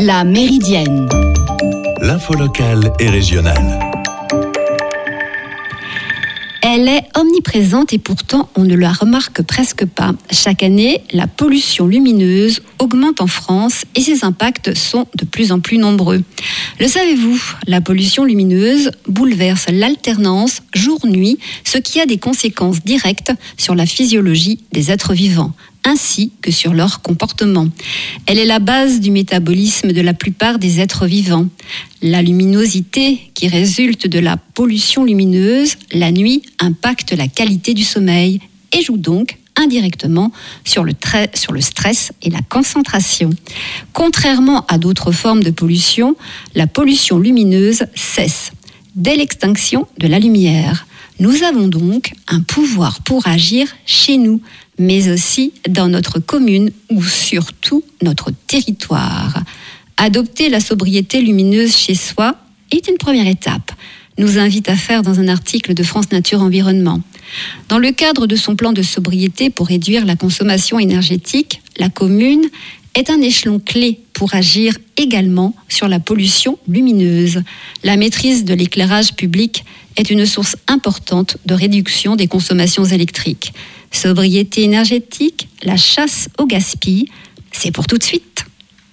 La Méridienne. L'info locale et régionale. Elle est omniprésente et pourtant on ne la remarque presque pas. Chaque année, la pollution lumineuse augmente en France et ses impacts sont de plus en plus nombreux. Le savez-vous, la pollution lumineuse bouleverse l'alternance jour-nuit, ce qui a des conséquences directes sur la physiologie des êtres vivants, ainsi que sur leur comportement. Elle est la base du métabolisme de la plupart des êtres vivants. La luminosité qui résulte de la pollution lumineuse la nuit impacte la qualité du sommeil et joue donc indirectement sur le stress et la concentration. Contrairement à d'autres formes de pollution, la pollution lumineuse cesse dès l'extinction de la lumière. Nous avons donc un pouvoir pour agir chez nous, mais aussi dans notre commune ou surtout notre territoire. Adopter la sobriété lumineuse chez soi est une première étape, nous invite à faire dans un article de France Nature Environnement. Dans le cadre de son plan de sobriété pour réduire la consommation énergétique, la commune est un échelon clé pour agir également sur la pollution lumineuse. La maîtrise de l'éclairage public est une source importante de réduction des consommations électriques. Sobriété énergétique, la chasse au gaspillage, c'est pour tout de suite.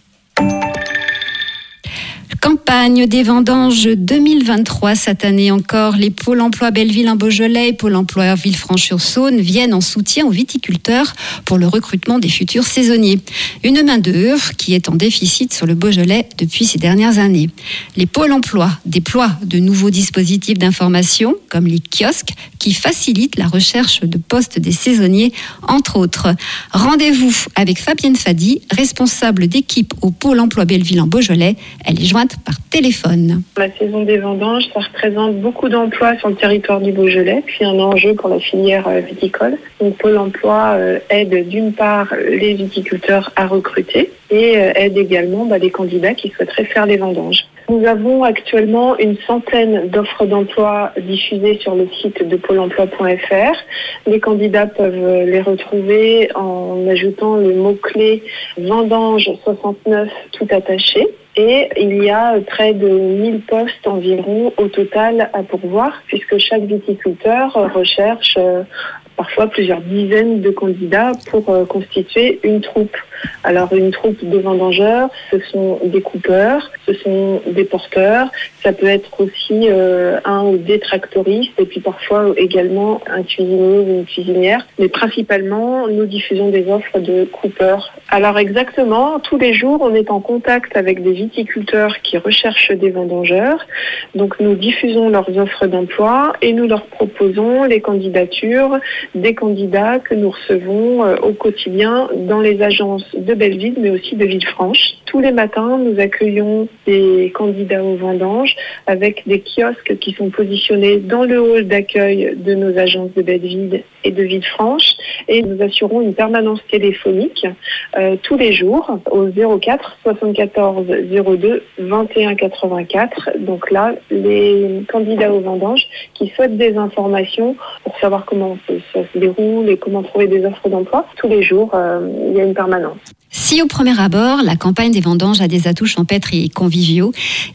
Campagne des vendanges 2023. Cette année encore, les pôles emploi Belleville-en-Beaujolais et pôle emploi Villefranche-sur-Saône viennent en soutien aux viticulteurs pour le recrutement des futurs saisonniers. Une main-d'œuvre qui est en déficit sur le Beaujolais depuis ces dernières années. Les pôles emploi déploient de nouveaux dispositifs d'information, comme les kiosques, qui facilitent la recherche de postes des saisonniers, entre autres. Rendez-vous avec Fabienne Fadi, responsable d'équipe au pôle emploi Belleville-en-Beaujolais. Elle est jointe par téléphone. La saison des vendanges, ça représente beaucoup d'emplois sur le territoire du Beaujolais, puis un enjeu pour la filière viticole. Donc Pôle emploi aide d'une part les viticulteurs à recruter et aide également les candidats qui souhaiteraient faire les vendanges. Nous avons actuellement une centaine d'offres d'emploi diffusées sur le site de pôle emploi.fr. Les candidats peuvent les retrouver en ajoutant le mot-clé vendange 69 tout attaché. Et il y a près de 1000 postes environ au total à pourvoir, puisque chaque viticulteur recherche parfois plusieurs dizaines de candidats pour constituer une troupe. Alors une troupe de vendangeurs, ce sont des coupeurs, ce sont des porteurs, ça peut être aussi un ou des tractoristes et puis parfois également un cuisinier ou une cuisinière. Mais principalement, nous diffusons des offres de coupeurs. Alors exactement, tous les jours, on est en contact avec des viticulteurs qui recherchent des vendangeurs. Donc nous diffusons leurs offres d'emploi et nous leur proposons les candidatures des candidats que nous recevons au quotidien dans les agences de Belleville, mais aussi de Villefranche. Tous les matins, nous accueillons des candidats aux vendanges avec des kiosques qui sont positionnés dans le hall d'accueil de nos agences de Belleville et de Villefranche. Et nous assurons une permanence téléphonique tous les jours au 04 74 02 21 84. Donc là, les candidats aux vendanges qui souhaitent des informations pour savoir comment ça se déroule et comment trouver des offres d'emploi, tous les jours, il y a une permanence. Si au premier abord, la campagne des vendanges a des atouts champêtres et conviviaux,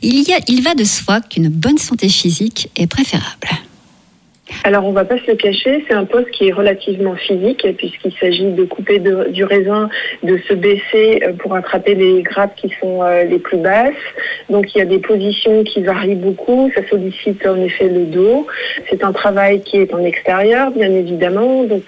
il va de soi qu'une bonne santé physique est préférable. Alors, on ne va pas se le cacher, c'est un poste qui est relativement physique puisqu'il s'agit de couper du raisin, de se baisser pour attraper les grappes qui sont les plus basses. Donc, il y a des positions qui varient beaucoup, ça sollicite en effet le dos. C'est un travail qui est en extérieur, bien évidemment, donc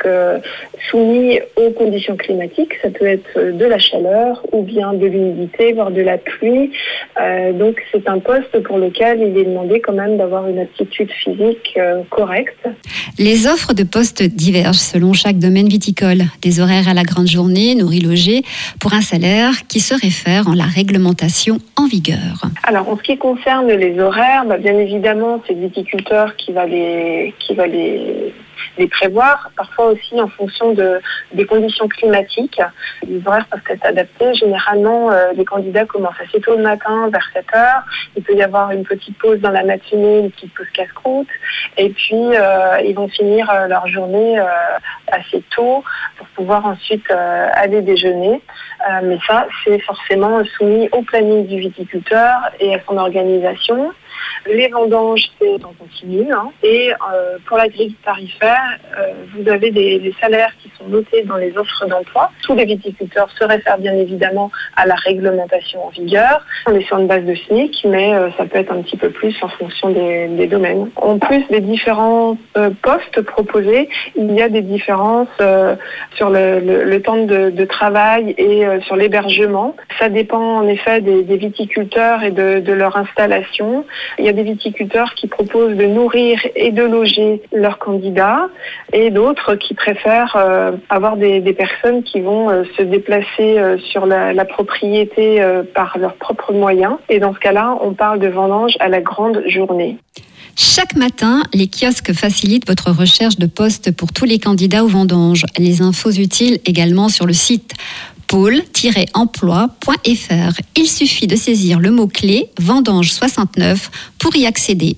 soumis aux conditions climatiques. Ça peut être de la chaleur ou bien de l'humidité, voire de la pluie. Donc, c'est un poste pour lequel il est demandé quand même d'avoir une aptitude physique correcte. Les offres de postes divergent selon chaque domaine viticole. Des horaires à la grande journée, nourris-logés, pour un salaire qui se réfère en la réglementation en vigueur. Alors, en ce qui concerne les horaires, bien évidemment, c'est le viticulteur qui va les les prévoir. Parfois aussi en fonction des conditions climatiques. Les horaires peuvent être adaptés. Généralement, les candidats commencent assez tôt le matin, vers 7 heures. Il peut y avoir une petite pause dans la matinée, une petite pause casse-croûte. Et puis, ils vont finir leur journée assez tôt pour pouvoir ensuite aller déjeuner. Mais ça, c'est forcément soumis au planning du viticulteur et à son organisation. Les vendanges, c'est en continu. Et pour la grille tarifaire, vous avez des salaires qui sont notés dans les offres d'emploi. Tous les viticulteurs se réfèrent bien évidemment à la réglementation en vigueur. On est sur une base de SMIC, mais ça peut être un petit peu plus en fonction des domaines. En plus des différents postes proposés, il y a des différences sur le temps de travail et sur l'hébergement. Ça dépend en effet des viticulteurs et de leur installation. Il y a des viticulteurs qui proposent de nourrir et de loger leurs candidats et d'autres qui préfèrent avoir des personnes qui vont se déplacer sur la propriété par leurs propres moyens. Et dans ce cas-là, on parle de vendange à la grande journée. Chaque matin, les kiosques facilitent votre recherche de postes pour tous les candidats aux vendanges. Les infos utiles également sur le site pôle-emploi.fr. Il suffit de saisir le mot-clé « Vendange 69 » pour y accéder.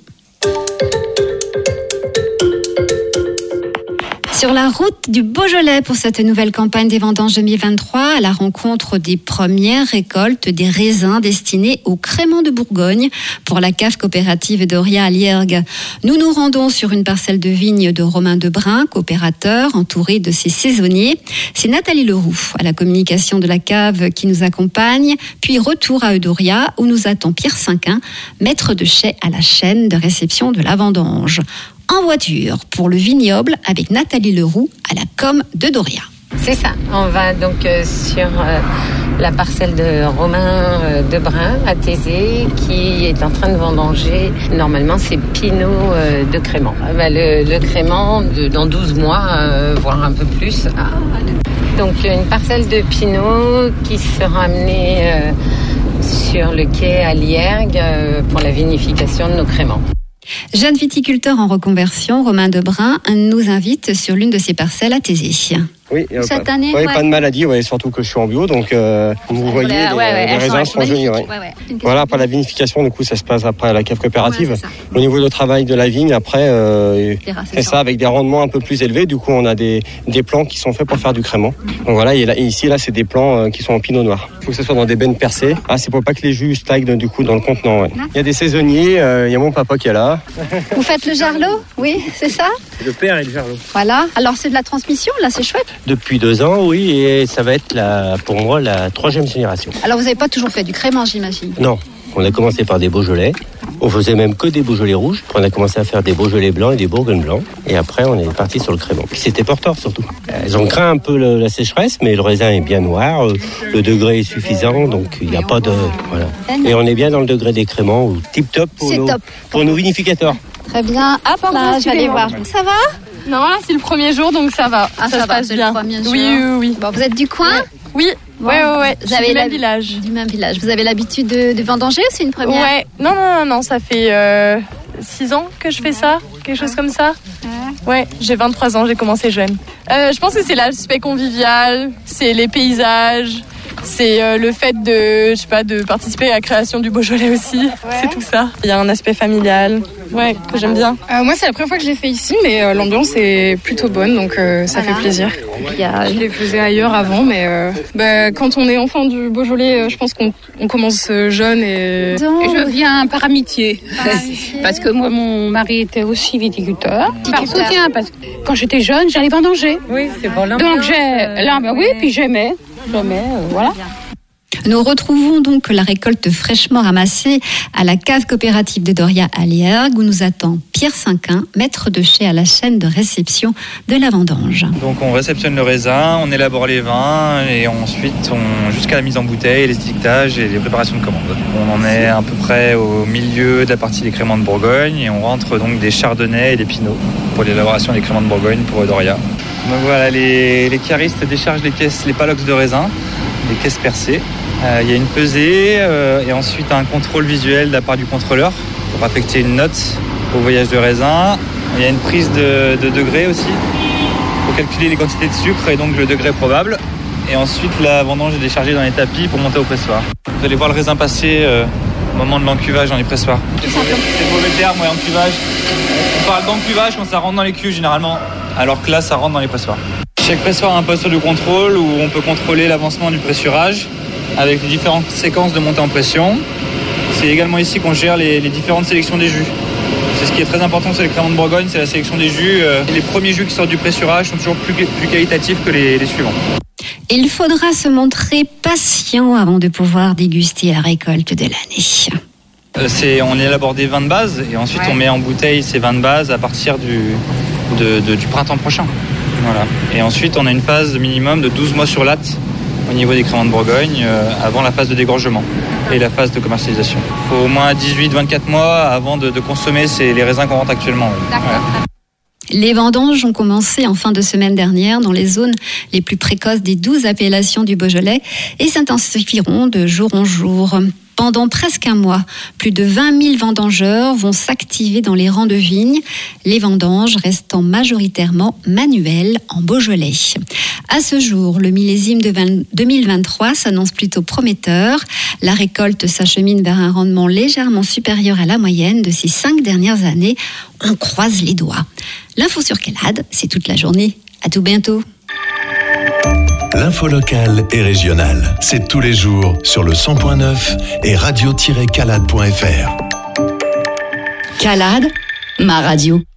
Sur la route du Beaujolais pour cette nouvelle campagne des vendanges 2023, à la rencontre des premières récoltes des raisins destinés au crément de Bourgogne pour la cave coopérative Doria à Liergues. Nous nous rendons sur une parcelle de vigne de Romain Debrun, coopérateur, entouré de ses saisonniers. C'est Nathalie Leroux à la communication de la cave qui nous accompagne, puis retour à Eudoria où nous attend Pierre Cinquin, maître de chai à la chaîne de réception de la vendange. En voiture pour le vignoble avec Nathalie Leroux à la com de Doria. C'est ça, on va donc sur la parcelle de Romain Debrun à Thésée qui est en train de vendanger. Normalement, c'est Pinot de Crément. Le Crément, dans 12 mois, voire un peu plus. Donc une parcelle de Pinot qui sera amenée sur le quai à Liergues pour la vinification de nos créments. Jeune viticulteur en reconversion, Romain Debrun nous invite sur l'une de ses parcelles à Thésée. Oui, cette année, pas de maladie, surtout que je suis en bio, donc vous voyez, les raisins sont jaunis. Voilà, après la vinification, du coup, ça se passe après à la cave coopérative. Au niveau du travail de la vigne, après, c'est ça, avec des rendements un peu plus élevés. Du coup, on a des plants qui sont faits pour faire du crément. Donc voilà, et ici, c'est des plants qui sont en pinot noir. Il faut que ce soit dans des bennes percées. C'est pour pas que les jus stagnent du coup dans le contenant. Ouais. Il y a des saisonniers, il y a mon papa qui est là. Vous faites le jarlot? Oui, c'est ça? Le père et le jarlot. Voilà. Alors c'est de la transmission, là, c'est chouette. Depuis 2 ans, oui, et ça va être pour moi la 3e génération. Alors vous n'avez pas toujours fait du crément, j'imagine? Non, on a commencé par des Beaujolais. On faisait même que des Beaujolais rouges. On a commencé à faire des Beaujolais blancs et des Bourgognes blancs. Et après, on est parti sur le crément. Puis c'était porteur surtout. Ils ont craint un peu la sécheresse, mais le raisin est bien noir. Le degré est suffisant, donc il n'y a pas de... Voilà. Et on est bien dans le degré des créments, tip top pour nos vinificateurs. Très bien. Hop là, je vais aller voir. Ça va? Non, là c'est le premier jour, donc ça va. Ça se passe bien. Oui. Bon, vous êtes du coin? Oui. Ouais. Vous avez du même village. Du même village. Vous avez l'habitude de vendanger ou c'est une première? Ouais. Non, ça fait 6 ans que je fais ça, quelque chose comme ça. Ouais, j'ai 23 ans, j'ai commencé jeune. Je pense que c'est l'aspect convivial, c'est les paysages, c'est le fait de participer à la création du Beaujolais aussi. C'est tout ça. Il y a un aspect familial, que j'aime bien. Moi, c'est la première fois que je l'ai fait ici, mais l'ambiance est plutôt bonne, donc ça fait plaisir. Je les faisais ailleurs avant, mais quand on est enfant du Beaujolais, je pense qu'on commence jeune et je viens par amitié. Parce que moi, mon mari était aussi viticulteur. Par soutien, parce que quand j'étais jeune, j'allais vendanger. Oui, c'est bon. Donc puis j'aimais, voilà. Nous retrouvons donc la récolte fraîchement ramassée à la cave coopérative de Doria à Liergues où nous attend Pierre Cinquin, maître de chai à la chaîne de réception de la vendange. Donc on réceptionne le raisin, on élabore les vins et ensuite jusqu'à la mise en bouteille, les étiquetages et les préparations de commande. On en est à peu près au milieu de la partie des créments de Bourgogne et on rentre donc des chardonnays et des pinots pour l'élaboration des créments de Bourgogne pour Doria. Donc voilà, les caristes déchargent les palox de raisin, les caisses percées. Il y a une pesée et ensuite un contrôle visuel de la part du contrôleur pour affecter une note au voyage de raisin. Il y a une prise de degré aussi pour calculer les quantités de sucre et donc le degré probable. Et ensuite, la vendange est déchargée dans les tapis pour monter au pressoir. Vous allez voir le raisin passer au moment de l'encuvage dans les pressoirs. C'est le mauvais terme, encuvage. On parle d'encuvage quand ça rentre dans les cuves généralement, alors que là, ça rentre dans les pressoirs. Chaque pressoir a un poste de contrôle où on peut contrôler l'avancement du pressurage avec les différentes séquences de montée en pression. C'est également ici qu'on gère les différentes sélections des jus. C'est ce qui est très important sur les créments de Bourgogne, c'est la sélection des jus. Les premiers jus qui sortent du pressurage sont toujours plus qualitatifs que les suivants. Il faudra se montrer patient avant de pouvoir déguster la récolte de l'année. On élabore des vins de base et ensuite on met en bouteille ces vins de base à partir du printemps prochain. Voilà. Et ensuite on a une phase minimum de 12 mois sur latte au niveau des créments de Bourgogne avant la phase de dégorgement et la phase de commercialisation. Il faut au moins 18-24 mois avant de consommer les raisins qu'on rentre actuellement. D'accord. Ouais. Les vendanges ont commencé en fin de semaine dernière dans les zones les plus précoces des 12 appellations du Beaujolais et s'intensifieront de jour en jour. Pendant presque un mois, plus de 20 000 vendangeurs vont s'activer dans les rangs de vignes, les vendanges restant majoritairement manuelles en Beaujolais. À ce jour, le millésime de 2023 s'annonce plutôt prometteur. La récolte s'achemine vers un rendement légèrement supérieur à la moyenne de ces 5 dernières années. On croise les doigts. L'info sur Calade, c'est toute la journée. À tout bientôt. L'info locale et régionale, c'est tous les jours sur le 100.9 et radio-calade.fr. Calade, ma radio.